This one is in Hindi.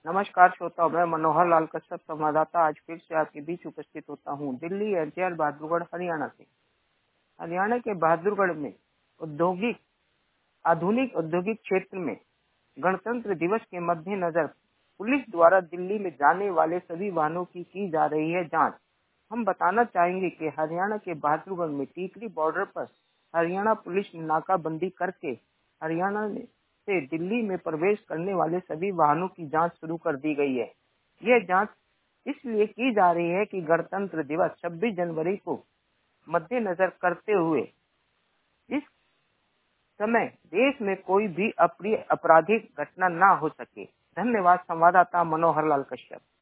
नमस्कार श्रोताओं, मैं मनोहर लाल कश्यप संवाददाता आज फिर से आपके बीच उपस्थित होता हूँ दिल्ली एनसीआर बहादुरगढ़ हरियाणा से। हरियाणा के बहादुरगढ़ में आधुनिक औद्योगिक क्षेत्र में गणतंत्र दिवस के मद्देनजर पुलिस द्वारा दिल्ली में जाने वाले सभी वाहनों की जा रही है जांच। हम बताना चाहेंगे कि हरियाणा के बहादुरगढ़ में टीकरी बॉर्डर पर हरियाणा पुलिस ने नाकाबंदी करके हरियाणा से दिल्ली में प्रवेश करने वाले सभी वाहनों की जांच शुरू कर दी गई है। यह जांच इसलिए की जा रही है कि गणतंत्र दिवस 26 जनवरी को मद्देनजर करते हुए इस समय देश में कोई भी अप्रिय आपराधिक घटना न हो सके। धन्यवाद। संवाददाता मनोहर लाल कश्यप।